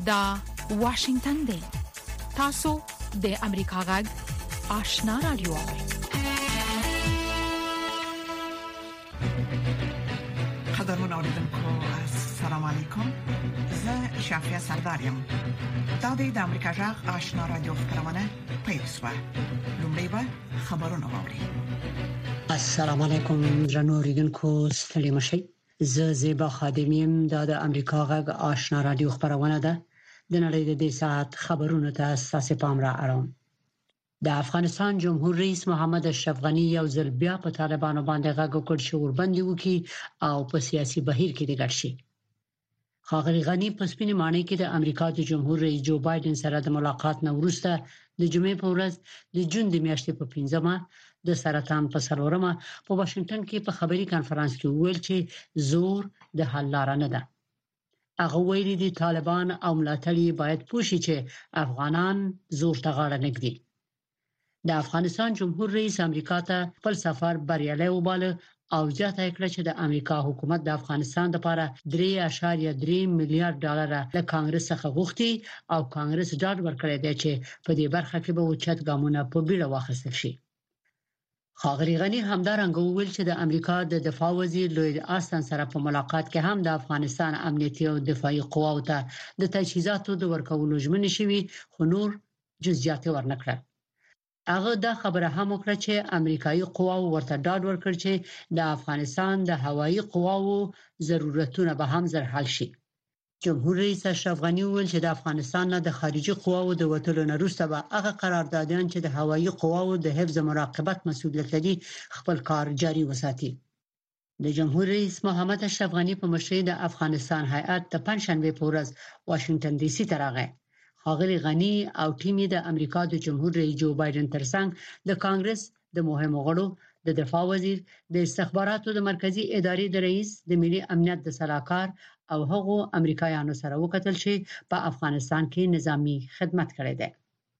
دا واشنگتن دی. تاسو د امریکا غږ آشنا رادیو اورئ. قدرمن اوریدونکو السلام علیکم. زه شافیا سردارم. دا د امریکا غږ آشنا رادیو خبرونه پیښه. لومړی به خبرونه واوري. السلام علیکم درنو اوریدونکو ستړي مشئ. زه زیبا خادمیم. دا د امریکا غږ آشنا رادیو خبرونه ده. د نړۍ د دې ساعت خبرونه ته اساس پام را اړوم. د افغانستان جمهور رئیس محمد اشرف غنی یو ځل بیا په طالبانو باندې غږ وکړ چې وربندي وکړي او په سیاسي بهیر کې د ګډ شي. ښاغلي غنی په سپینې ماڼۍ کې د امریکا د جمهور رئیس جو بایدن سره د ملاقات نه وروسته د جمعې په ورځ د جون د میاشتې په 15مه د سرطان په 4مه په واشنگټن کې په خبري کانفرنس کې ویل چې زور د حل لار نه ده. هغه ویلي دي طالبان او ملاتړي باید پوښي چې افغانان زور ته غاړه نه ږدي. د افغانستان جمهور رئیس امریکا ته خپل سفر بریالی وباله او زیاته کړه چې د امریکا حکومت د افغانستان لپاره 3.3 میلیارډ ډالر له کانګرس څخه غوښتي او کانګرس ډاډ ورکړی دی چې په دې برخه کې به اوچت ګامونه په بیړه واخیستل شي. ښاغلي غنی همدارنګه وویل چې د امریکا د دفاع وزیر لوید آستن سره په ملاقات کې هم د افغانستان امنیتي او دفاعي قواو ته د تجهیزاتو د ورکولو ژمنې شوي خو نور جزئیات ورنکړل. هغه دا خبره هم وکړه چې امریکایي قواو ورته ډاډ ورکړ چې د افغانستان د هوایي قواو ضرورتونه به هم زر حل شي. جمهور رئیس اشرف غنی وویل چې د افغانستان نه د خارجي قواو د وټلو نه وروسته به هغه قراردادیان چې د هوایي قواو د حفظ مراقبت مسؤلیت لري خپل کار جاري وساتي. د جمهور رئیس محمد اشرف غنی په مشرۍ د افغانستان هیئت د پنځشنبه په ورځ واشنگټن ډي سي ته راغی. ښاغلي غنی او ټیم د امریکا د جمهور رئیس جو بایدن ترڅنګ د کانګرس د مهمو غړو، د دفاع وزیر، د استخباراتو د مرکزی ادارې د رئیس، د ملي امنیت د سلاکار او هغو امریکایانو سره وکتل چې په افغانستان کې نظامی خدمت کړی دی.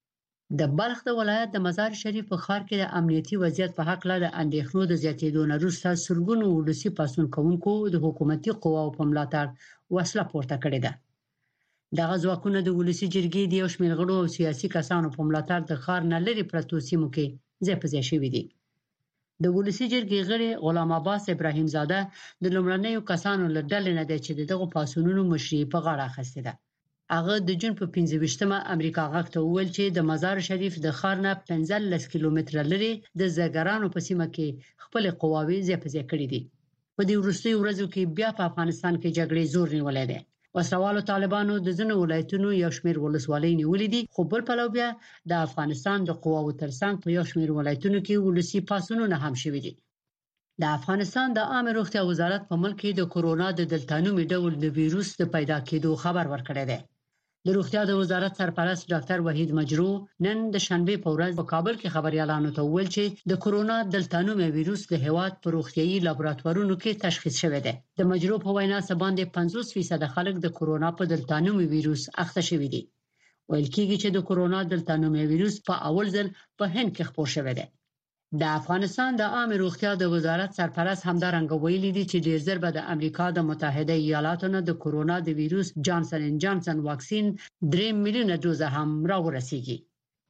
د بلخ د ولایت د مزار شریف په ښار کې د امنیتي وضعیت په حق له اندېښنو د زیاتېدو نه وروسته سرګونو ولسي پاڅون کوونکو د حکومتي قواو په ملاتړ وسله پورته کړې ده. دغه ځواکونه د ولسي جرګې د یو شمېر غړو او سیاسي کسانو په ملاتړ د ښار نه لرې پرتو سیمو کې ځای په ځای شوي دي. د ولسي جرګې غړي غلام عباس ابراهیم زاده د لومړنیو کسانو له ډلې نه دی چې دغه پاڅونونو مشري په غاړه اخیستې ده. هغه د جون په 15مه امریکا غږ ته وویل چې د مزار شریف د ښار نه 15 کیلومتره لرې د زګرانو په سیمه کې خپل قواوې ځای په ځای کړې دي. په دې وروستیو ورځو کې بیا په افغانستان کې جګړې زور نیولې ده. وسوالو طالبانو د ځینو ولایتونو یو شمېر ولسوالۍ نیولې دي، خو بل پلو بیا د افغانستان د قواو ترڅنګ په یو شمېر ولایتونو کې ولسي پاڅونونه هم شوي دي. د افغانستان د عامه روغتیا وزارت په ملک کې د کورونا د دلتا نومي ډول د ویروس د پیدا کېدو خبر ورکړی دی. د روغتیا د وزارت سرپرست ډاکټر وحید مجروح نن د شنبه په ورځ په کابل کې خبريالانو ته وویل چې د کورونا دلتا نومي ویروس د هیواد په روغتيایي لابراتوارونو کې تشخیص شوی دی. د مجروح په وینا باندې 50% خلک د کورونا په دلتا نومي ویروس اخته شوي دي. ویل کېږي چې د کورونا دلتا نومي ویروس په اول ځل په هند کې خپور شوی دی. د افغانستان د عامه روغتیا د وزارت سرپرست همدارنګه ویلي دي چې ډیر ژر به د امریکا د متحده ایالاتو نه د کورونا د ویروس جانسن اینډ جانسن واکسین 3 میلیونه دوزه هم راورسیږي.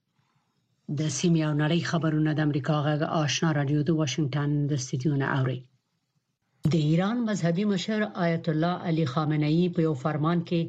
د سیمې او نړۍ خبرونه د امریکا غږ آشنا رادیو د واشنگټن د استودیو نه اوري. د ایران مذهبي مشر آیت الله علي خامنه‌ای په یو فرمان کې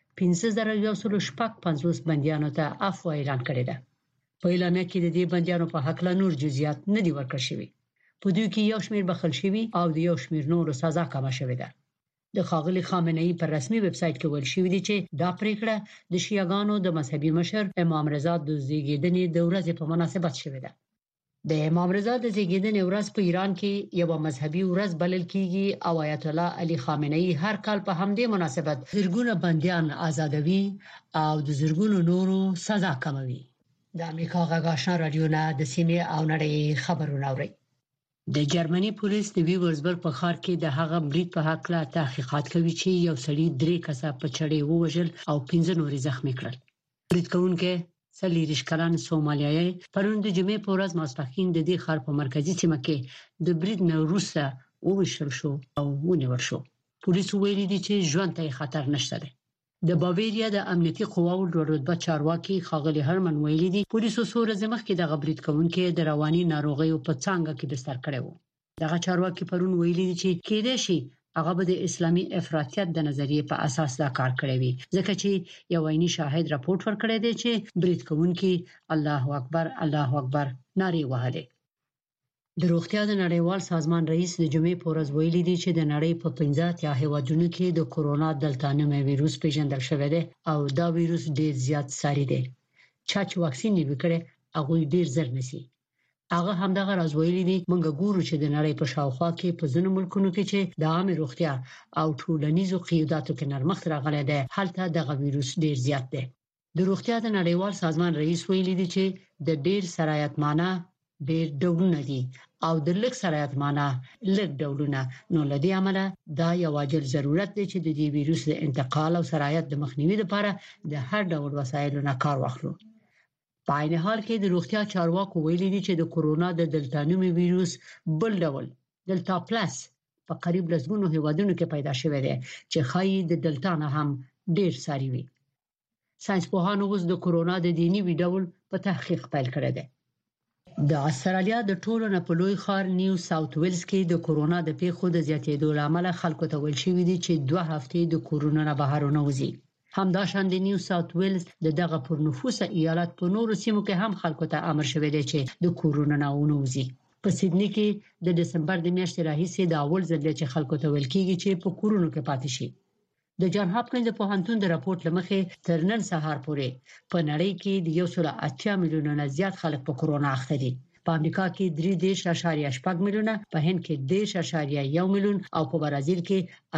15150 بندیانو ته عفو اعلان کړی دی. په اعلامیه کې د دې بندیانو په حق له نور جزئیات نه دی ورکړل شوی. په دوی کې یو شمېر بخښل شوی او د یو شمېر نورو سزا کمه شوې ده. د ښاغلي خامنه‌ای پر رسمي ویب سټ کې ویل شوی دی چې دا پریکړه د شیعاګانو د مذهبي مشر امام رضا د زیږیدنې د ورځې په مناسبت شوې ده. د امام رضا د زیږیدنې ورځ په ایران کې یو مذهبي ورځ بلل کیږي او آیت الله علي خامنه‌ای هر کال په همدې مناسبت زرګونه بندیان آزادوي او د زرګونو نورو سزا کموي. د امریکا غږ آشنا رادیو نه د سیمې او نړۍ خبرونه اوري. د جرمني پولیس د ویورزبرګ په ښار کې د هغه برید په حق له تحقیقات کوي چې یو سړی 3 کسه په چړې ووژل او 15 نورې زخمي کړل. برید کوونکي 40 کلن سومالیایي پرون د جمعې په ورځ ماسپښین د دې ښار په مرکزی سیمه کې د برید نه وروسته وویشتل شو او ونیول شو. پولیس ویلي دي چې ژوند ته خطر نشته. د باویریا د امنیتي قواو د رتبه چارواکي خاغلی هرمن ویلي دي پولیسو سور زمخ کې د غبرید کوونکې د رواني ناروغیو په څنګه کې بستر کړي وو. دغه چارواکي پرون ویلي دي چې کېدای شي هغه به د اسلامي افراطیت د نظریې په اساس دا کار کړی وي ځکه چې یو عیني شاهد راپورټ ورکړی دی چې برید کوونکې الله اکبر نارې وهلې. د روغتیا د نړیوال سازمان رئیس د جمعې په ورځ ویلي دی چې د نړۍ په 15 یا هیوادونو کې د کورونا دلتا نومي وایروس پیژندل شوی دی او دا وایروس ډیر زیات ساري دی. چې واکسین نیول کړي هغه ډیر زر نسی. هغه همدغه راز ویلي دی موږ ګورو چې د نړۍ په شاوخوا کې په ځینو ملکونو کې چې د عامه روغتیا او ټولنیزو قیوداتو کې نرمښت راغلی دی هلته دغه وایروس ډیر زیات دی. د روغتیا د نړیوال سازمان رئیس ویلي دی چې د ډیر سرایتمانه ډیر ډولونه دي او د لږ سرایتمانه لږ ډولونه نو لدی عمله دا یو عاجل ضرورت دی چې د دې وایروس د انتقال او سرایت د مخنیوي لپاره د هر ډول وسایلو نه کار واخلو. په عین حال کې د روغتیا چارواکو ویلي دي چې د کورونا د دلتا نومي وایروس بل ډول دلتا پلس په قریب لسګونو هیوادونو کې پیدا شوی دی چې خایي د دلتا نه هم ډیر ساري وي. ساينسپوهانو اوس د کورونا د دیني ډول په تحقیق پیل کړی دی. د استرالیا د ټولو نه په لوی ښار نیو ساوث ویلز کې د کورونا د پیښو د زیاتېدو لامل خلکو ته ویل شوی دی چې 2 هفتې د کورونا نه بهر نه وځي. همداشان د نیو ساوث ویلز دغه پر نفوسه ایالت په نورو سیمو کې هم خلکو ته امر شوی دی چې د کورونا نه ونوځي. په سیدنی کې د دسمبر د میاشتې راهیسې د اول ځل چې خلکو ته ویل کیږي چې په کورونو کې پاتې شي. د جان هاپکینز پوهنتون د راپورټ لمخې تر نن سهار پورې په نړۍ کې د 1.8 میلیونه نه زیات خلک په کورونا اخته دي. په امریکا کې 3.8 میلیونه، په هند کې 10.1 میلیون او په برازیل کې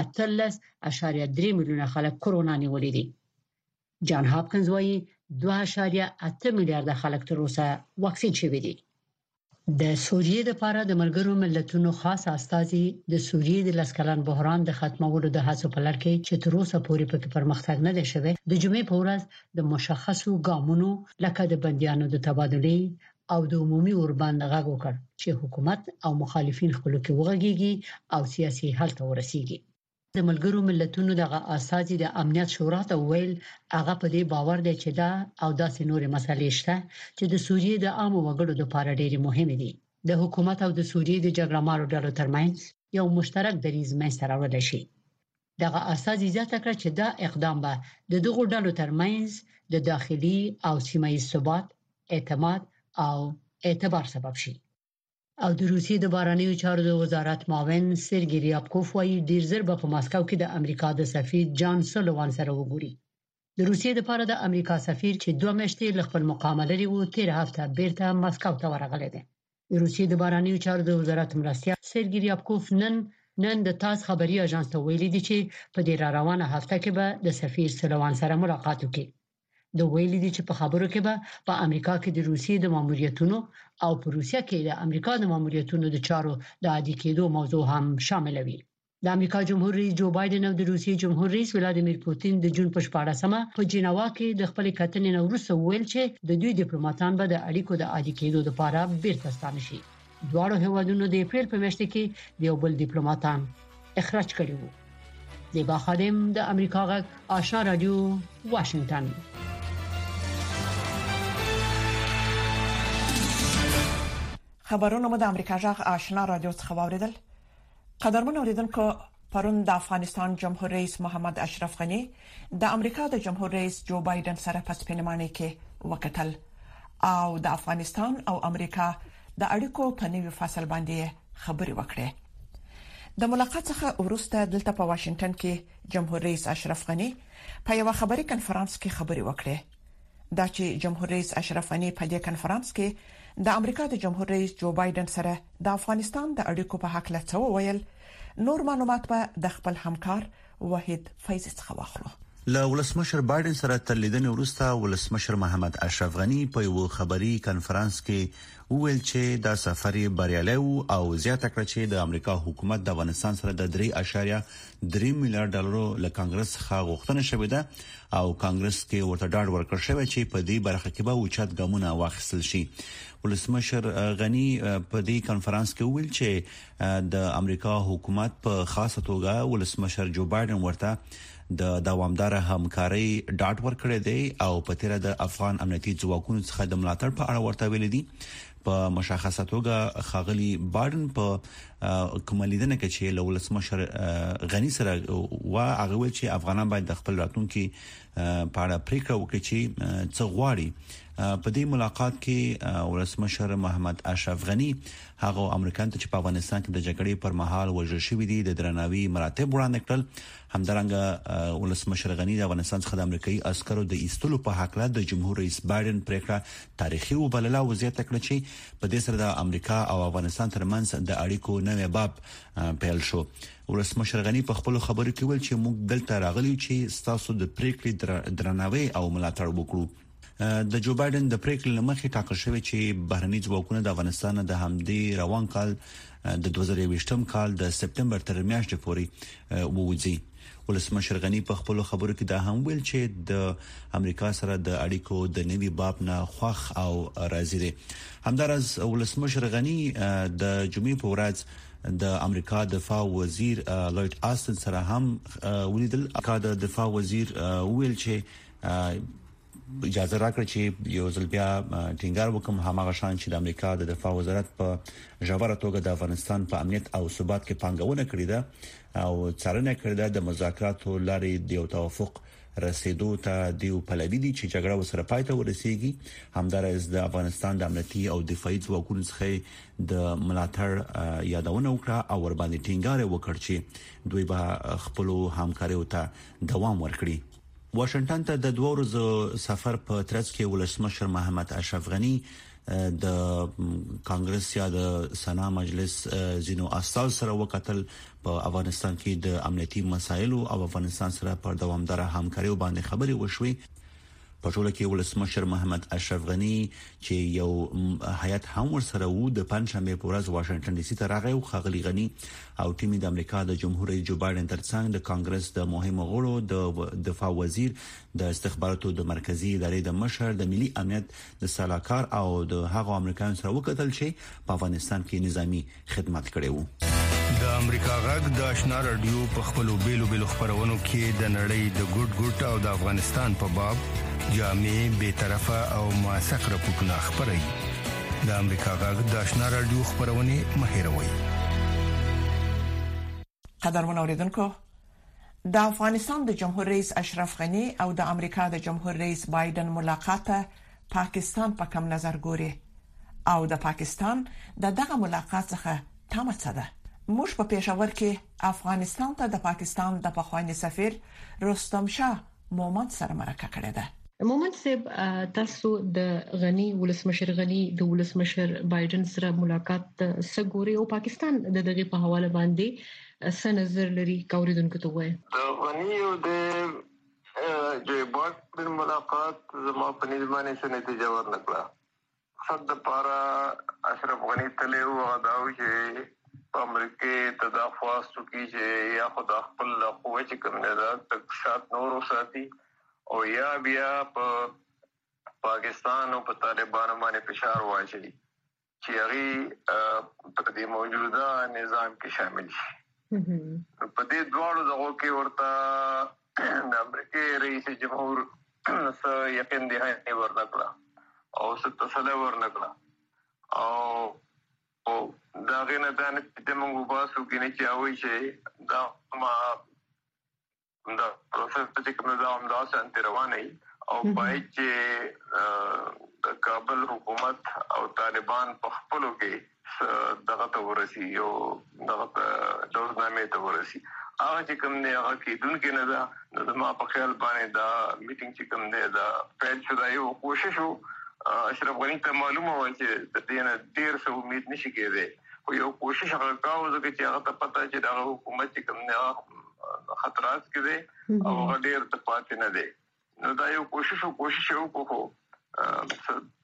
18.3 میلیونه خلک کورونا نیولې دي. جان هاپکینز وايي 2.8 میلیارډ خلک تر اوسه واکسین شوي دي. د سوریې لپاره د ملګرو ملتونو خاص استازي د سوریې د لسکلن بحران د ختمولو د هڅو په لړ کې چې تر اوسه پورې پکې پرمختګ نه دی شوی د جمعې په ورځ د مشخصو ګامونو لکه د بنديانو د تبادلې او د عمومي اوربند غږ وکړ چې حکومت او مخالفین خپل کې وغږیږي او سیاسي حل ته ورسیږي. د ملګرو ملتونو دغه اساسي د امنیت شورا ته ویل هغه په دې باور دی چې دا او داسې نورې مسلې شته چې د سوریې د عام وګړو لپاره ډېری مهمه دي. د حکومت او د سوریې د جګړه مارو ډلو ترمنځ یو مشترک دریځ منځته راوړل شي. دغه اساسي زیاته کړ چې دا اقدام به د دغو ډلو ترمنځ د داخلي او سیمایي ثبات، اعتماد او اعتبار سبب شي. او د روسیې د بهرنیو چارو د وزارت معاون سرګی ریابکوف وايي ډیر زر په ماسکو کې د امریکا د سفیر جان سولوان سره وګوري. د روسیې لپاره د امریکا سفیر چې 2 میاشتې ل خپل مقام لري وو 13 هفته بیرته ماسکو ته ورغلی دی. د روسیې د بهرنیو چارو د وزارت مرستیال سرګی ریابکوف نن د تاس خبري اژانس ته ویلي دی چې په دې روانه هفته کې به د سفیر سولوان سره ملاقات وکړي. د ویلي دي چې په خبرو کې به په امریکا کې د روسیې د ماموریتونو او په روسیه کې د امریکا د ماموریتونو د چارو د عادي کېدو موضوع هم شامل وي. د امریکا جمهور رئیس جو بایدن او د روسیې جمهور رئیس ولادیمیر پوتین د جون په 14مه په جنیوا کې د خپل کتنې نو وروسته ویل چې د دوی ډیپلوماټان به د اړیکو د عادي کېدو لپاره بیرته ستانه شي. دواړو هیوادونو د اپریل په میاشت کې د یو بل ډیپلوماټان اخراج کړي وو. زیبا خادم د امریکا غږ آشنا رادیو واشنگټن. خبرونه مو د امریکا جغ آشنا رادیو څخه واوریدل. قدرمن اوریدونکو، پرون د افغانستان جمهور رئیس محمد اشرف غنی د امریکا د جمهور رئیس جو بایدن سره په سپینمانه کې وکتل او د افغانستان او امریکا د اړیکو په نوي فصل باندې خبري وکړه. د ملاقات څخه وروسته دلته په واشنگټن کې جمهور رئیس اشرف غنی په یو خبري کنفرانس کې خبري وکړه. دا چې جمهور رئیس اشرف غنی په دې کنفرانس کې د امریکا د جمهور رئیس جو بایدن سره د افغانستان د اړیکو په حق لڅو ویل. نور معلومات به د خپل همکار وحید فیض څخه واخلو. له ولسمشر بایدن سره تر لیدنې وروسته ولسمشر محمد اشرف غنی په یو خبري کنفرانس کې وویل چې دا سفر بریالی او زیاته کړ چې د امریکا حکومت د افغانستان سره د 3.3 میلیارډ ډالرو له کانګرس څخه غوښتنه شوې ده او کانګرس کې ورته ډاډ ورکړ شوی چې په دې برخه کې به اوچت ګامونه واخیستل شي. ولسمشر غنی په دې کانفرنس کې ویل چې د امریکا حکومت په خاصه توګه ولسمشر جو بایدن ورته د دوامدار همکاري ډاډ ورکړی دی او په تیر د افغان امنیتي ځواکونو څخه د ملاتړ په اړه ورته ویل دي. په مشخصه توګه خاغلی بایدن په کوملیدنه کې چې له ولسمشر غنی سره هغه ویل چې افغانان باید د خپل راتلونکي په اړه پریکړه وکړي چې څه غواړي. په دې ملاقات کې ولسمشر محمد اشرف غنی هغه امریکایان ته چې په افغانستان کې د جګړې پر مهال وژل شوی دي د درناوي مراتب وړاندې کړل. همدارنګه ولسمشر غنی د افغانستان څخه د امریکایي عسکرو د ایستلو په حق له د جمهور رئیس بایدن پریکړه تاریخي وبلله او زیاته کړه چې په دې سره د امریکا او افغانستان ترمنځ د اړیکو نوې باب پیل شو. ولسمشر غنی په خپل خبرو کې ویل چې موږ دلته راغلي چې ستاسو د پریکړې درناوي او ملاتړ وکړو. د جو بایدن د پریکړې لمخې ټاکل شوی چې بهرني ځواکونه د افغانستان د همدې روان کال د 2020م کال د سپتمبر تر میاشتې پورې ووځي. ولسمشر غنی په خپل خبرو کې دا هم ویل چې د امریکا سره د اړیکو د نوي باب نه خوښ او راضي دي. همدارس ولسمشر غنی د جمعې په ورځ د امریکا دفاع وزیر لوید آستن سره هم ولیدل. د دفاع وزیر ویل چې اجازه راکړه چې یو ځل بیا ټینګار وکم همغه شان چې د امریکا د دفاع وزارت په ژوره توګه د افغانستان په امنیت او ثبات کې پانګونه کړې ده او څارنه کړې ده د مذاکراتو لارې د توافق رسیدو ته دیو پلوي دي چې جګړه وسره پای ته ورسیږي. همدارس د افغانستان د امنیتي او دفاعي ځواکونو څخه د ملاتړ یادونه وکړه او ور باندې ټینګار وکړ چې دوی به خپل همکاري ته دوام ورکړي. واشنگټن ته د 2 ورځو سفر په ترڅ کې ولسمشر محمد اشرف غنی د کانګرس یا د سنا مجلس زینو استاد سره وکتل. په افغانستان کې د امنیتي مسایلو او افغانستان سره پر دوامدار همکاري باندې خبري وشوي. په ټوله کې ولسمشر محمد اشرف غنی چې یو هیئت هم ورسره وو د پنځمې په ورځ واشنگټن ډي سي ته راغی او خاغلی غنی او ټیم د امریکا د جمهور رئیس جو بایدن ترڅنګ د کانګرس د مهمو غړو د دفاع وزیر د استخباراتو د مرکزی ادارې د مشر د ملي امنیت د سلاکار او د هغو امریکایانو سره وکتل چې په افغانستان کې نظامی خدمت کړي وو. د امریکا غږ د آشنا رادیو په خپلو بیلو خبرونو کې د نړۍ د ګډ او د افغانستان په باب جامع به طرفه او موثق راپورټونه خبري. د امریکا غږ د آشنا رادیو خبرونه مهیروي. قدرمن اوریدونکو، د افغانستان د جمهور رئیس اشرف غنی او د امریکا د جمهور رئیس بایدن ملاقات پاکستان په کم نظر ګوري او د پاکستان دغه ملاقات څخه تمه څه ده. موږ په پېښور کې افغانستان ته د پاکستان د پخوانی سفیر رستم شاه مومند سره مرکه کړې ده. مومند صاحب، تاسو د غنی ولسمشر غنی د ولسمشر بایدن سره ملاقات سګوري او پاکستان د دغه په حواله باندې څه نظر لري کوریدونکو ته وایي؟ د غنی او د جو بایدن ملاقات زما په نظمانه څه نتیجه ورنکړه. صد پارا اشرف غنی تله او غداو چې په امریکا تدافعات کوي چې یا خدای خپل قوت کوم نه دا تک شات نور ساتي او یا بیا په پاکستان او په طالبانو باندې فشار واچي چې هغه په دې موجوده نظام کې شامل شي. په دې دوړو دغه کې ورته د امریکای رئیس جمهور سره یقین دی هي ورنکړه او څه تسلی ورنکړه او دا غنه د موږ باسو کې نه چاوي چې دا ما دا پروسس چې کوم نظام دا سنت روانه او پای چې د کابل حکومت او طالبان په خپلو کې دغه تورسي او دغه دورنامه تورسي هغه چې کوم نه هغه کې دن کې نه دا د ما په خیال باندې دا میټینګ چې کوم نه دا پیل شو دا یو کوشش وو. اشرف غنی ته معلومه و چې د دې نه ډیر څه امید نشي کېدی خو یو کوشش هغه کاوه چې هغه ته پته چې دا حکومت چې کوم نه خطرات کې دي او غډیر ته پاتې نه دي. نو دا یو کوشش وکړو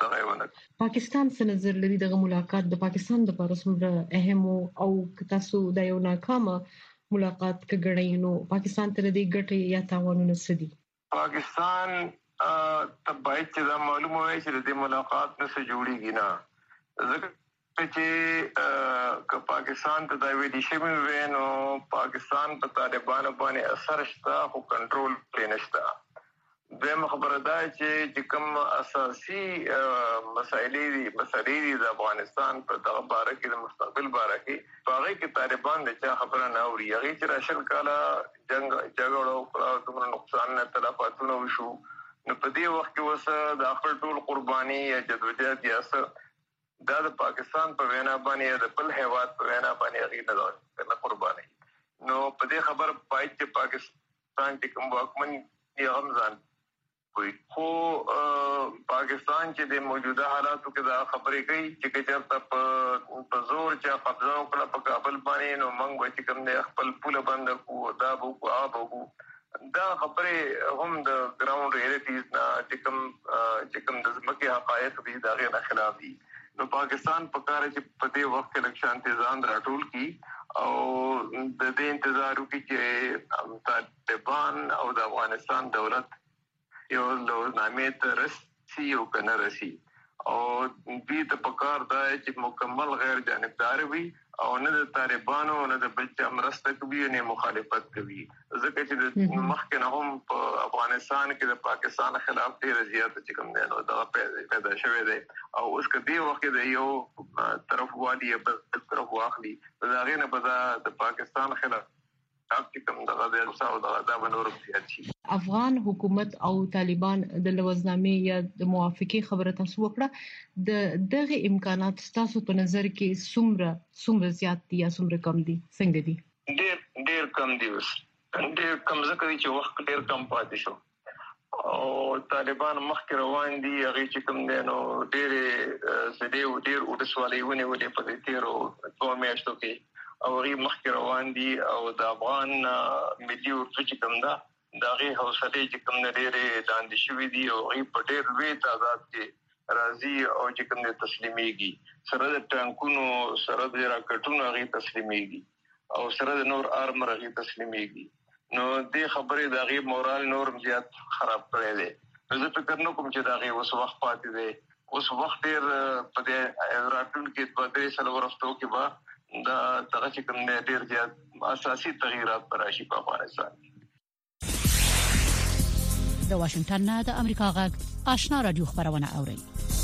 تغیونه. پاکستان څه نظر لري دغه ملاقات د پاکستان لپاره څومره اهم او تاسو د یو ناکامه ملاقات کګړی نو پاکستان ته د ګټې یا تاوانونه سدي؟ پاکستان ته باید چې دا معلومه وي چې د ملاقات نه څه جوړیږي نه، ځکه چې که پاکستان ته دا ویلي شوی وي نو پاکستان په طالبانو باندې اثر شته خو کنټرول پرې نشته. دغه خبره ده چې کوم اساسي مسایلې دي د افغانستان په دغه باره کې د مستقبل باره کې په هغه کې طالبان د چا خبره نه اوري. هغه چې راشل کاله جګړه او دومره نقصان نه تلفاتونه وشو نو په دې وخت کې وسه د خپل ټول قرباني یا جدوجہد یا څه دا د پاکستان په وینا باندې د بل هیواد په وینا باندې هغه نه قرباني. نو په دې خبر پای چې پاکستان چې کوم واکمن یې غمزان خو پاکستان چې د موجوده حالاتو کې دا خبرې کوي چې چېرته په زور چې قبضه وکړه په کابل باندې نو موږ به چې کوم د خپل پوله بند کو دا به آب کو دا خبرې هم د ګراوند ریالټیز نه چې کوم د ځمکې حقایق دي دا غیر خلاف دي. نو پاکستان په کار چې په دې وخت کې لکه انتظام راټول کی او د دې انتظار وکړي چې طالبان او د افغانستان دولت یو لوزنامې ته رسي او کنه رسي او دې ته پکار دا چې مکمل غیر جانبدار وي او نه د طالبانو نه د بل چا مرسته کوي نه مخالفت کوي. ځکه چې د مخکې نه هم په افغانستان کې د پاکستان خلاف ډېر زیات چې کوم دی نو دا پیدا شوی دی او اوس کدي وخت د یو طرف والی په طرف واخلي دا غینه په د پاکستان خلاف افغان حکومت او طالبان د لوزنامې یا د موافقه خبره تاسو وکړه د دغه امکانات تاسو په نظر کې څومره زیات دي یا څومره کم دي څنګه دي؟ ډېر کم دي. ډېر کم ځکه چې وخت ډېر کم پاتې شو او طالبان مخکې روان دي. هغه چې کوم دی نو ډېر ولسوالۍ ونیولې په دې تیرو 2 میاشتو کې او غي مخکې روان دي او د افغان ملي اردو چې کوم ده دا غي حوصله چې کوم نه ډېرې لاندې شوې دي او غي په ډېر لوی تعداد کې راځي او چې کوم نه تسلیميږي سره د ټانکونو سره د راکټونو غي تسلیميږي او سره د نور ارمر غي تسلیميږي. نو دې خبرې د غي مورال نور زیات خراب کړی دی. زه فکر نه کوم چې دا غي اوس وخت پاتې دی. اوس وخت ډېر په دې راتلونکي کې 2 سال ورستو کې به دا دغه چې کوم ډېر زیات اساسي تغیرات راشي په افغانستان. د واشنگټن نه د امریکا غږ آشنا رادیو خبرونه اوري.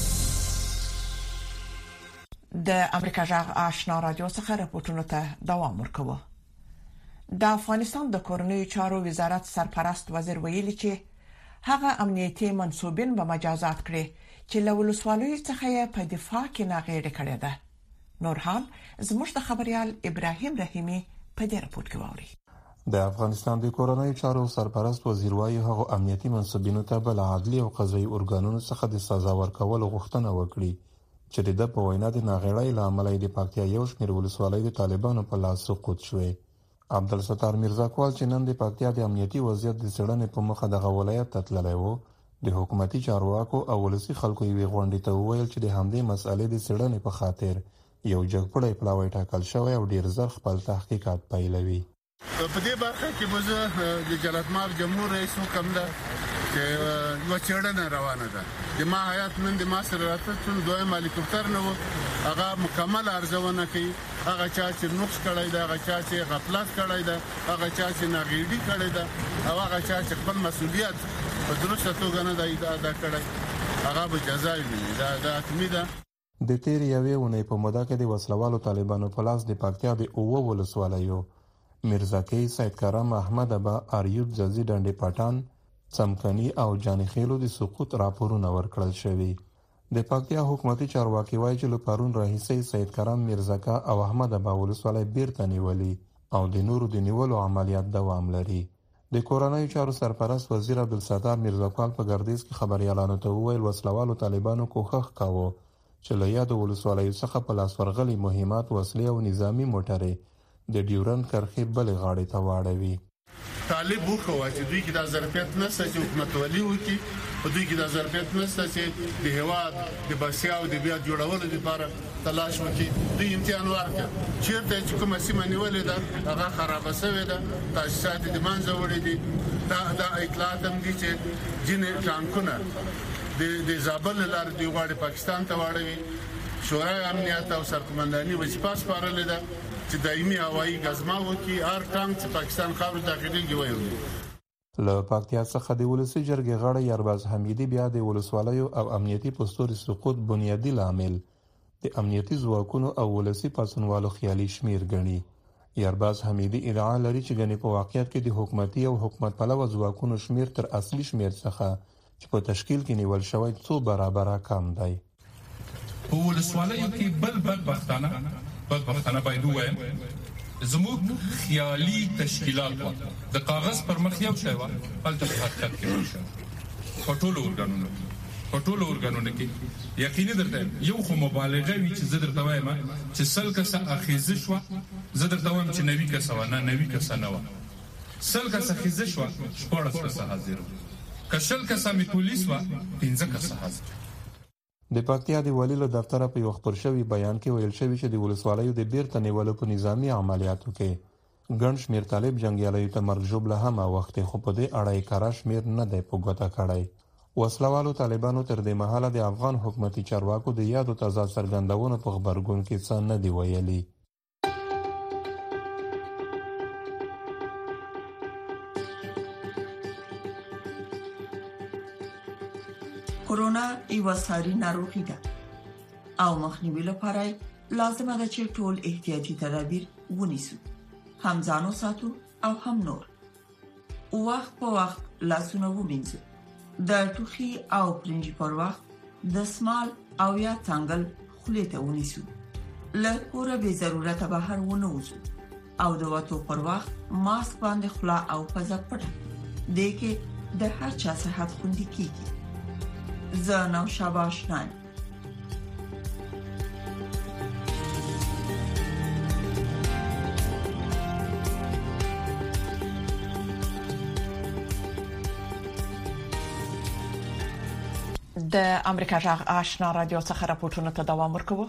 د امریکا غږ آشنا رادیو څخه راپورټونه ته دوام ورکوي. د افغانستان د کورنیو چارو وزارت سرپرست وزیر ویلي چې هغه امنیتي منسوبین به مجازات کړي چې له ولسوالیو څخه په دفاع کې ناغېړه کړې ده. نورحال زموږ د خبريال ابراهيم رحيمي په دې راپور کې وایي د افغانستان د کورنیو چارو سرپرست وزیر وايي هغه امنیتي منسوبینو ته بل عدلي او قضایي ارګانونو څخه د سزا ورکولو غوښتنه وکړي چې د په وینا د ناغېړۍ لامل د پکتیا یو شمېر ولسوالۍ د طالبانو په لاس سقوط شوې. عبدالستار میرزاکوال چې نن د پکتیا د امنیتي وضعیت د څېړنې په مخه د ولایت ته تللی و د حکومتي چارواکو او ولسي خلکو یې غونډې ته وویل چې د همدې مسالې د څېړنې په خاطر یو جګپړی پلاوی ټاکل شوی او ډیر زر خپل تحقیقات پیلوي. په دې برخه کې موږ د جلاتمال جمهور رئیس حکم ده چې یو چېړنه روانه ده. د ما حیات نن د ما سره راځي دویم هلیکوپټر نه و هغه مکمل ارزونه کوي. هغه چا چې نقص کړی ده، هغه چا چې غفلت کړی ده، هغه چا چې ناغېړي کړی ده او هغه چا چې خپل مسؤلیت په درسته توګه نه ادا کړی هغه به جزا ویني. دا حتمي ده. د تیر یوې ونې په موده کې د وسلوالو طالبانو په لاس د پکتیا د اوو ولسوالیو میرزاکی، سید کرم، احمد ابا، اریوب، زلزی، ډنډې پټان، څمکني او جانخیلو د سقوط راپورونه ورکړل شوي. د پکتیا حکومتي چارواکي وایي چې له پرون راهیسې سید کرم، میرزاکا او احمد ابا ولسوالۍ بیرته نیولي او د نورو د نیولو عملیات دوام لري. د کورنیو چارو سرپرست وزیر عبدالستار میرزاکوال په ګردیز کې خبريالانو ته وویل وسلوالو طالبانو کوښښ کاوه چې له یادو ولسوالیو څخه په لاس ورغلي مهمات، وسلې او نظامی موټرې د ډیورند کرښې بلې غاړې ته واړوي. طالب وکړو چې دوی کې د ظرفیت نشته چې حکومت ولي وکړي په دوی کې د ظرفیت نشته چې د هواد د بسیا او د بیا جوړولو لپاره تلاش وکړي دوی امتحان ورکړي چیرته چې کومه سیمه نیولې ده هغه خراب شوې ده تاسیسات د منځه وړي دي دا اطلاعات هم دي چې جنې ټانکونه د زابل لاره دی غواړي پاکستان ته واړوي شورای امنیت او سرکمنداني وظیفه سپارلې ده چې دایمي هوایي غزما وکړي هر ټانک چې پاکستان خاور داخلي ویوي له پکتیا څخه د ولسی جرګې غړی یارباز حمیدی بیا د ولسوالیو او امنیتي پوسټوري سقوط بنیادی لامل د امنیتي ځواکونو او ولسی پاسونوالو خیالي شمیر ګڼي. یارباز حمیدی ادعا لري چې غني په واقعیت کې د حکومتي او حکومت پلوه ځواکونو شمیر تر اصلي شمیر څخه چې په تشکیل کې نیول شوی څو برابره کم دی. په ولسوالیو کې بل بدبختانه باید وایم زموږ خیالي تشکیلات د کاغذ پر مخ یو شی و هلته په حقیقت کې وشو په ټولو ارګانونو کې یقیني درته یو خو مبالغه وی چې زه درته وایم چې سل کسه اخیزه شو زه درته وایم چې 90 کسه و نه 90 کسه نه و سل کسه اخیزه شو 14 کسه حاضر کشل کسه می پولیس و 15 کسه حاضر. د پکتیا د والی له دفتر په یو خبر شوی بیان کې ویل شوی چې د ولسوالیو د بیرته نیولو په نظامی عملیاتو کې ګڼ شمیر طالب جنگیالیو ته مرګ ژوبله هم وخت خو په دې اړه کارا شمیر نه دی په ګوته کړی. وسلوالو طالبانو تر دې مهاله د افغان حکومتي چارواکو د یادو تضاد څرګندونو په خبرګون کې څه نه دی ویلي. کورونا یو ساري ناروغي ده او مخنیوي لپاره لازمه ده چې ټول احتیاطي تدابیر ونیسو هم ځانو ساتو او هم نور وخت په وخت لاسونه ومینځو د ټوخي او پرنجي پر وخت د سمال او یا څنګل خولې ته ونیسو له کوره به ضرورت بهر ونه وځو او د وټو پر وخت ماسک باندې خلا او پزه پټه دې کې د هر چا صحت خوندي کیږي. زانا شاباشنان د امریکا جغ آشنا رادیو څخه راپورټونه ته دوام ورکوي.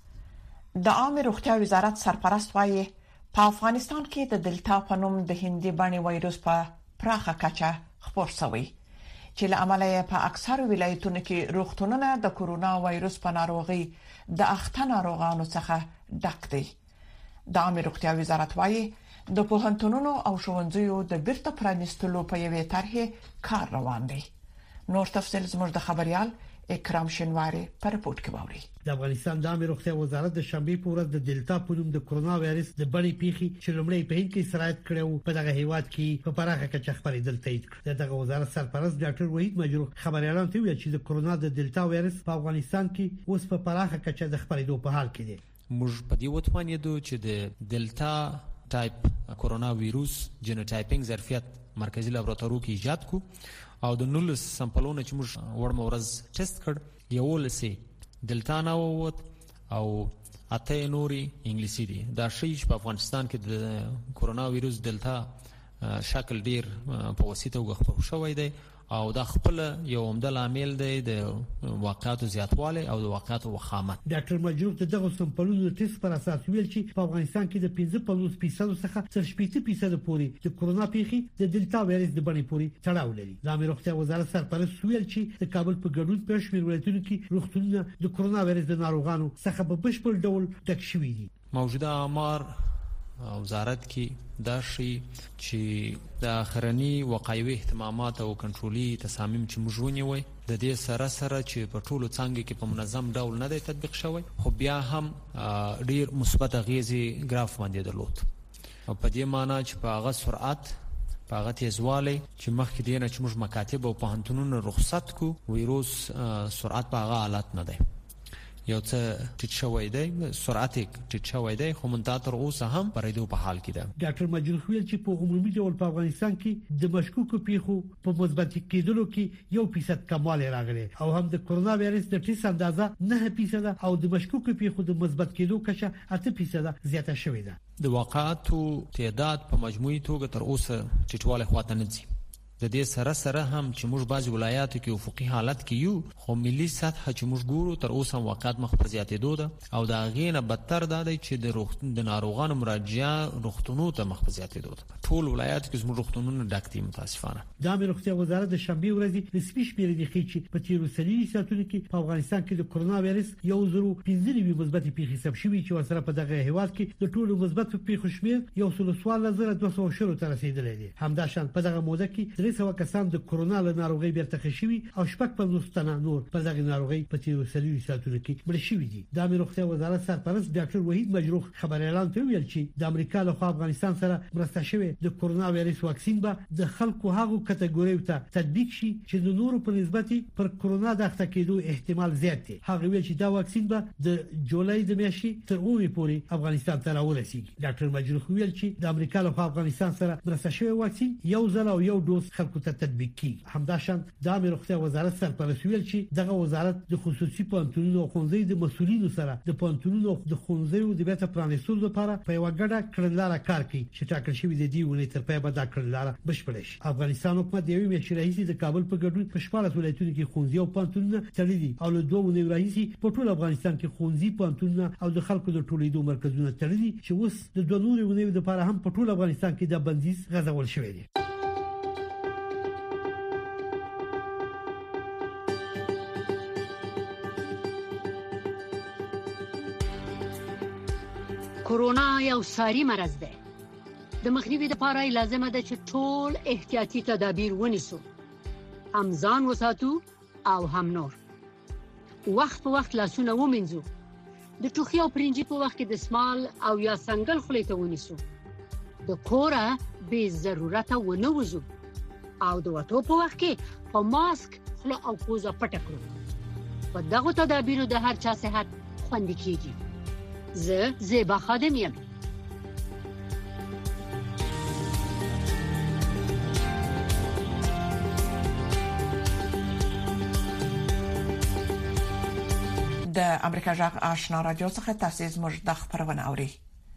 د عامه روغتیا وزارت سرپرست وايي په افغانستان کې د دلتا په نوم د هندي بڼې وایروس په پراخه کچه خپور شوی چې له عمله په اکثر ولایتونو کې روغتونونه د کورونا وایروس په ناروغي د اخته ناروغانو څخه ډک دي. د عامه روغتیا وزارت وايي د پوهنتونونو او ښوونځیو د بیرته پرانیستلو په یوې طرحه کار روان دی. نور تفصیل زموږ د خبريال اکرام شنواری پر رپورت کې ووري. د افغانستان د عامه روغتیا وزارت د شنبه په ورځ د دلتا په نوم د کورونا وایرس د بڼې پیخي چې لومړی په هند کې سرایت کړو په دغه هیواد کې په پراخه کچه خبرېدل تایید کړ. دغه وزارت سرپرست ډاکټر وحید مجروح خبريالان ته ویل چې د کورونا د دلتا وایرس په افغانستان کې اوس په پراخه کچه د خبرېدو په حال کې دی. موږ په دې وتوانیدو چې د دلتا ټایپ کورونا وایروس جینوټایپینګ ظرفیت مرکزی لابراتوار کې ایجاد کو او د نولس سمپلونه چې موږ ورمه ورځ ټیسټ کړ یو لسی دلتا نه ووت او اته نوري انګلیسي دي. دا شی په افغانستان کې د کورونا وایروس دلتا شکل ډیر په وسیته وغخپو شوی دی او دا خپل یو عمده عامل دی د واقعاتو زیاتواله او د واقعاتو وخامت. ډاکټر مجروح دغه سمپلونو ټیسټ پر اساس ویل چې په افغانستان کې د 15% څخه تر 80% پورې د کورونا پیخي د دلتا وایرس د بڼې پورې تړاو لري. د امیر روغتیا وزارت سرپرست ویل چې د کابل په ګډون په شمیر ولایتونو کې روغتونونه د کورونا وایرس د ناروغانو څخه په بشپړ ډول ډک شوي دي. موجوده امر وزارت کې دا شی چې د اخرنی وقایوي اهتمامات او کنټرولي تصامیم چې موږ ونیوي د دې سره چې په ټولو څنګه کې په منظم ډول نه دی تطبیق شوی خو بیا هم ډیر مثبت غیزي ګراف باندې درلود او په دې معنی چې په هغه سرعت په هغه تیزوالی چې مخکې دینه چې موږ مکاتب او پوهنتونونو رخصت کو وایروس سرعت په هغه حالت نه دی. یو څه ټیټ شوی دی، سرعت ټیټ شوی دی، خو منتها تر اوسه هم پرېدو په حال کې ده. ډاکټر مجروح ویل چې په عمومي ډول په افغانستان کې د مشکوکو پیښو په مثبت کېدلو کې 1% کموالی راغلی او هم د کرونا وایرس د ټیسټ اندازه 9% او د مشکوکو پیښو د مثبت کېدو کچه 8% زیاته شوې ده. د واقعاتو تعداد په مجموعي توګه تر اوسه ټیټوالی خواته نه ځي. د دې سره هم چې موږ بعض ولایاتو کې افقي حالت کې یو، خو ملي سطح چې موږ ګورو تر اوسه واقعات مخ پر زیاتېدو ده او دا غینه بدتر ده چې د ناروغانو مراجعه روغتونو ته مخ پر زیاتېدو ده. ټول ولایاتو کې زموږ روغتونونه ډک دي متاسفانه. د امیر روغتیا وزارت د شنبه ورځ رسمي شمیرې د خېچ په تیرو سلي ساتونکو کې په افغانستان کې د کرونا وایرس 1.15 مثبت پیښې ثبت شوې چې ورسره په دغه هیواد کې د ټولو مثبت پیښو شمیر 1.200 ته رسیدلی دی. همداشان په دغه موده کې 300 کسان د کرونا له ناروغۍ بیرته شوي او 55 تنه نور په دغه ناروغۍ په تیرو سلي ساتونکو کې مړ شوي دي. د امیر روغتیا وزارت سرپرست ډاکټر وحید مجروح خبر اعلان ته ویل چې د امریکا له خوا افغانستان سره مرسته شوی د کرونا وایرس واکسین به د خلکو هغو کټګوریو ته تطبیق شي چې د نورو په نسبت پر کرونا د اخته کېدو احتمال زیات دی. هغه ویل چې دا واکسین به د جولای د میاشتې تر اومه پورې افغانستان ته راورسیږي. ډاکټر مجروح ویل چې د امریکا له خوا افغانستان سره مرسته شوی واکسین یو ځل او یو ډوز خلکو ته تطبیق کی. همداشان د امیر روغتیا وزارت سرپرست ویل چې دغه وزارت د خصوصي پوهنتونونو او ښوونځیو د مسولینو سره د پوهنتونونو د ښوونځیو د بیرته پرانیستلو لپاره په یو ګډه کړنلاره کار کوي چې ټاکل شوی دی ونې تر پای به دا کړنلاره بشپړه شي. افغانستان حکومت د یوې میاشتې راهیسې د کابل په ګډون په 14 ولایتونو کې ښوونځي او پوهنتونونه تړلي او له 2 ونې راهیسې په ټول افغانستان کې ښوونځي، پوهنتونونه او د خلکو د ټولېدو مرکزونه تړلي چې اوس د 2 نورو ونې لپاره هم په ټول افغانستان کې د بندیز غځول شوی دی. کورونا یو ساري مرض دی. د مخنیوي لپاره لازمه ده چې ټول احتیاطي تدابیر ونیسو. هم ځان وساتو او هم نور. وخت په وخت لاسونه ومینځو. د ټوخي او پرنجي په وخت کې د سمال او یا څنګل خولې ته ونیسو. د کوره به ضرورت ونه وځو او د وټو په وخت کې په ماسک خوله او پوزه پټ کړو. په دغه تدابیرو د هر چا صحت خوندي کیږي. زه زیبا خادم یم. د امریکا جغ آشنا رادیو څخه تاسیس مجد خبرونه اوري.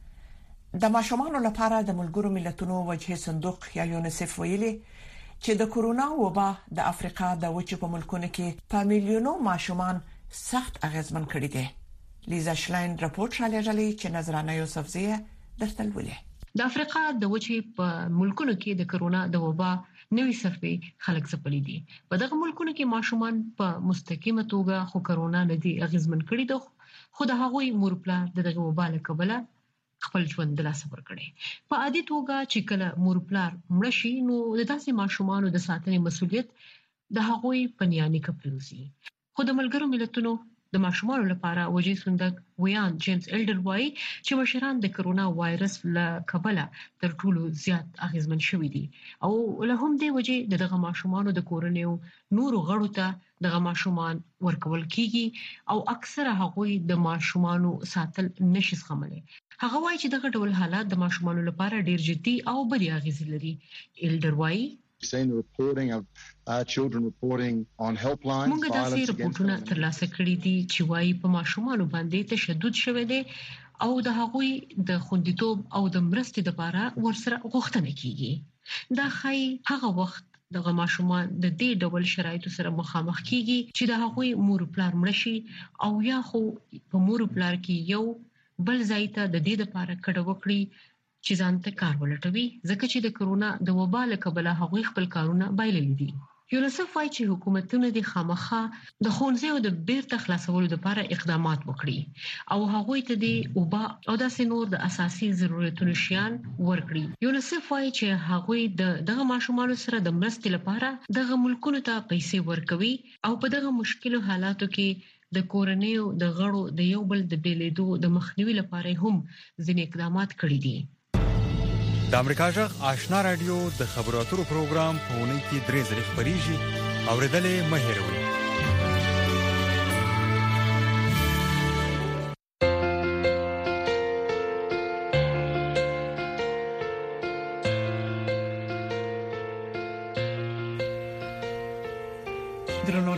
د ماشومانو لپاره د ملګرو ملتونو وجهي صندوق یا یونیسف ویلي چې د کرونا وبا د افریقا د وچې په ملکونو کې په میلیونو ماشومان سخت اغیزمن کړي دي. لیزا شلاین راپورټ را لېږلی چې نظرانه یوسفزیه درته ولولي. د افریقا د وچې په ملکونو کې د کرونا د وبا نوې صفحې خلک ځپلي دي. په دغه ملکونو کې ماشومان په مستقیمه توګه خو کرونا نه دي اغیزمن کړي دي، خو د هغوی مور پلار دغه وبا له کبله خپل ژوند د لاسه ورکړي. په عادي توګه چې کله مور پلار مړ شي نو د داسې ماشومانو د ساتنې مسؤلیت د هغوی په نیاني کپلوزي. خو د ملګرو ملتونو د ماشومانو لپاره وجهي صندوق ویان جیمز ایلډر وایي چې مشران د کرونا وایرس له کبله تر ټولو زیات اغیزمن شوي دي او له هم دې وجه دغه ماشومانو د کورنیو نورو غړو ته دغه ماشومان ورکول کیږي او اکثره هغوی د ماشومانو ساتل نشي زغملی. هغه وایي چې دغه ډول حالات د ماشومانو لپاره ډیر جدي او بدې اغیزې لري. ایلډر وایي seen the reporting of children reporting on helplines. موږ داسې رپورټونه ترلاسه کړي دي چې وايي په ماشومانو باندې تشدد شوی دی او د هغوی د خوندیتوب او د مرستې لپاره ورسره غوښتنه کیږي. دا خای هغه وخت دغه ماشومان د دې ډول شرایطو سره مخامخ کیږي چې د هغوی مور پلار مړ شي او یا خو په مور پلار کې یو بل ځای ته د دې لپاره کډه وکړي چې ځان ته کار ولټوي، ځکه چې د کرونا د وبا له کبله هغوی خپل کارونه بایللي دي. یونیسف وايي چې حکومتونه د خامخا د ښوونځیو د بیرته خلاصولو لپاره اقدامات وکړي او هغوی ته د وبا او داسې نور د اساسي ضرورتونو شیان ورکړي. یونیسف وايي چې هغوی دغه ماشومانو سره د مرستې لپاره دغه ملکونو ته پیسې ورکوي او په دغه مشکلو حالاتو کې د کورنیو د غړو د یو بل د بیلېدو د مخنیوي لپاره هم ځینې اقدامات کړي دي. د امریکا جغ آشنا رادیو د خبرو اترو پروګرام په اونۍ کې 3 ځله خبريږي. اوریدلې مه هېروئ.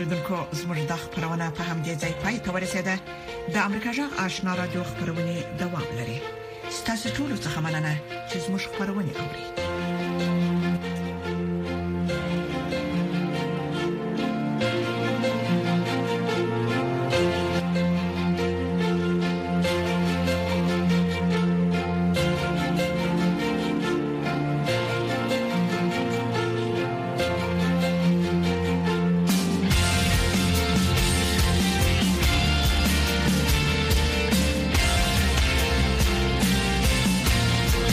اوریدونکو زموږ د خبرونه په هم دي ځای پای ته ورسیده. د امریکا جغ آشنا رادیو خبرونه دوام لري. ستاسو ټول څه مننه چې زموږ خبرونه اوري.